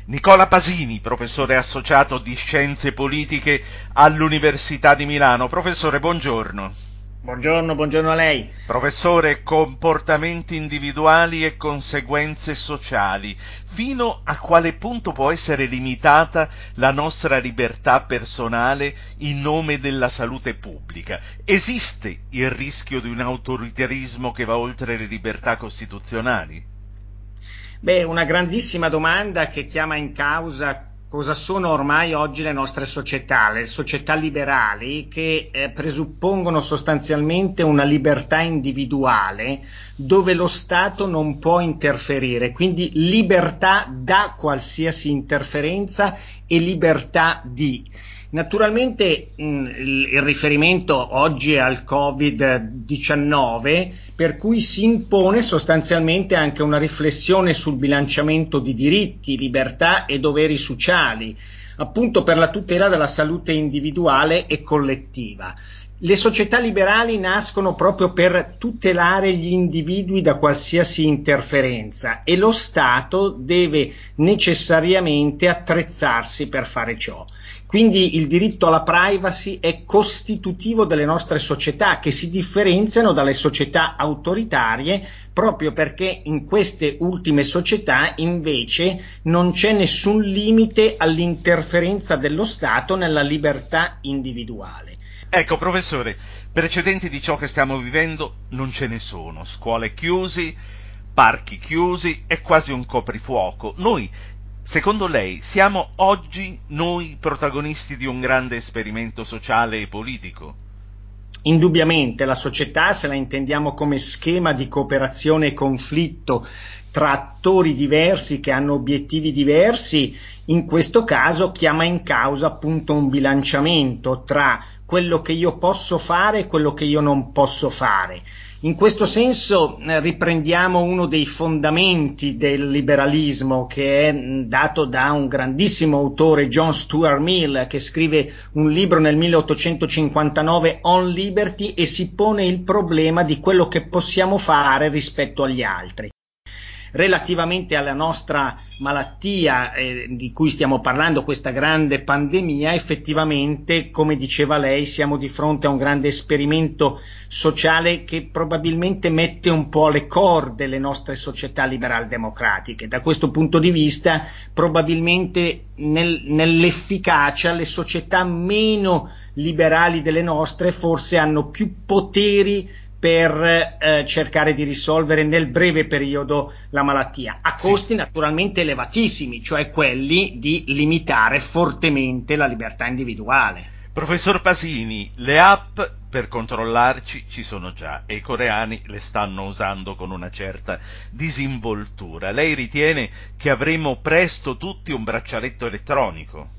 Nicola Pasini, professore associato di Scienze Politiche all'Università di Milano. Professore, buongiorno. Buongiorno a lei. Professore, comportamenti individuali e conseguenze sociali. Fino a quale punto può essere limitata la nostra libertà personale in nome della salute pubblica? Esiste il rischio di un autoritarismo che va oltre le libertà costituzionali? Una grandissima domanda che chiama in causa cosa sono ormai oggi le società liberali che presuppongono sostanzialmente una libertà individuale dove lo Stato non può interferire, quindi libertà da qualsiasi interferenza e libertà di. Naturalmente il riferimento oggi è al Covid-19, per cui si impone sostanzialmente anche una riflessione sul bilanciamento di diritti, libertà e doveri sociali, appunto per la tutela della salute individuale e collettiva. Le società liberali nascono proprio per tutelare gli individui da qualsiasi interferenza e lo Stato deve necessariamente attrezzarsi per fare ciò. Quindi il diritto alla privacy è costitutivo delle nostre società, che si differenziano dalle società autoritarie proprio perché in queste ultime società invece non c'è nessun limite all'interferenza dello Stato nella libertà individuale. Ecco, professore, precedenti di ciò che stiamo vivendo non ce ne sono. Scuole chiusi, parchi chiusi, è quasi un coprifuoco. Noi, secondo lei, siamo oggi noi protagonisti di un grande esperimento sociale e politico? Indubbiamente la società, se la intendiamo come schema di cooperazione e conflitto tra attori diversi che hanno obiettivi diversi, in questo caso chiama in causa appunto un bilanciamento tra quello che io posso fare e quello che io non posso fare. In questo senso riprendiamo uno dei fondamenti del liberalismo che è dato da un grandissimo autore, John Stuart Mill, che scrive un libro nel 1859, On Liberty, e si pone il problema di quello che possiamo fare rispetto agli altri. Relativamente alla nostra malattia di cui stiamo parlando, questa grande pandemia, effettivamente, come diceva lei, siamo di fronte a un grande esperimento sociale che probabilmente mette un po' alle corde le nostre società liberal-democratiche. Da questo punto di vista, probabilmente nell'efficacia le società meno liberali delle nostre forse hanno più poteri per cercare di risolvere nel breve periodo la malattia, a Sì. costi naturalmente elevatissimi, cioè quelli di limitare fortemente la libertà individuale. Professor Pasini, le app per controllarci ci sono già e i coreani le stanno usando con una certa disinvoltura. Lei ritiene che avremo presto tutti un braccialetto elettronico?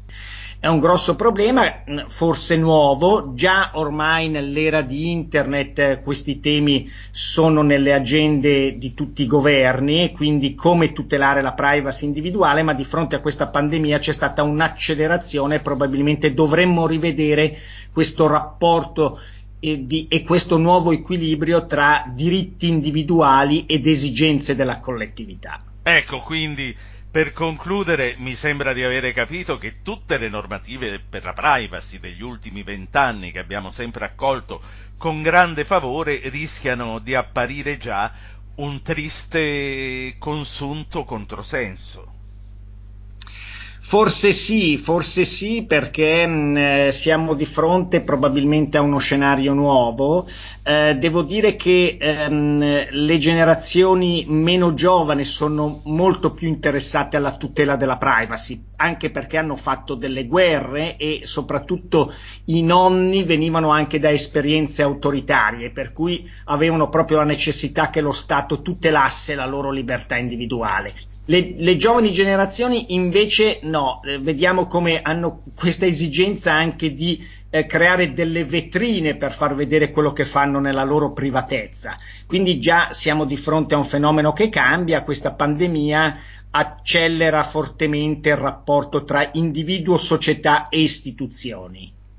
È un grosso problema, forse nuovo, già ormai nell'era di internet questi temi sono nelle agende di tutti i governi, quindi come tutelare la privacy individuale, ma di fronte a questa pandemia c'è stata un'accelerazione e probabilmente dovremmo rivedere questo rapporto e questo nuovo equilibrio tra diritti individuali ed esigenze della collettività. Ecco, quindi per concludere mi sembra di avere capito che tutte le normative per la privacy degli ultimi 20 anni che abbiamo sempre accolto con grande favore rischiano di apparire già un triste consunto controsenso. Forse sì, perché siamo di fronte probabilmente a uno scenario nuovo. Devo dire che le generazioni meno giovani sono molto più interessate alla tutela della privacy, anche perché hanno fatto delle guerre e soprattutto i nonni venivano anche da esperienze autoritarie, per cui avevano proprio la necessità che lo Stato tutelasse la loro libertà individuale. Le giovani generazioni invece no, vediamo come hanno questa esigenza anche di creare delle vetrine per far vedere quello che fanno nella loro privatezza. Quindi già siamo di fronte a un fenomeno che cambia, questa pandemia accelera fortemente il rapporto tra individuo, società e istituzioni.